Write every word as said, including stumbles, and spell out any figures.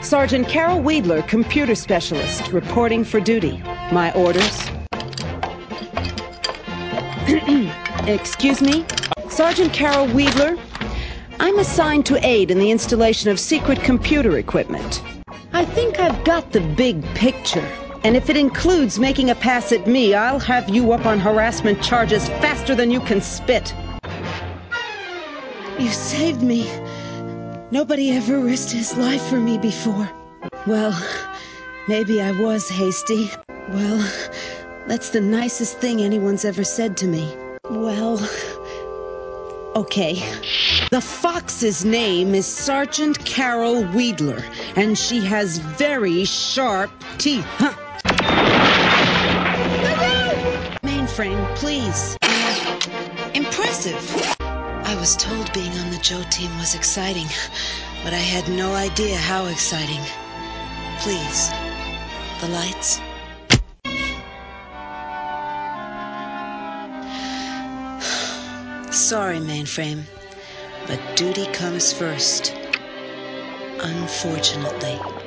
Sergeant Carol Weidler, computer specialist, reporting for duty. My orders? Excuse me? Sergeant Carol Weidler? I'm assigned to aid in the installation of secret computer equipment. I think I've got the big picture. And if it includes making a pass at me, I'll have you up on harassment charges faster than you can spit. You saved me. Nobody ever risked his life for me before. Well, maybe I was hasty. Well, that's the nicest thing anyone's ever said to me. Well, okay. The fox's name is Sergeant Carol Weidler, and she has very sharp teeth. Huh. Mainframe, please. Impressive. I was told being on the Joe team was exciting, but I had no idea how exciting. Please, the lights. Sorry, Mainframe, but duty comes first. Unfortunately.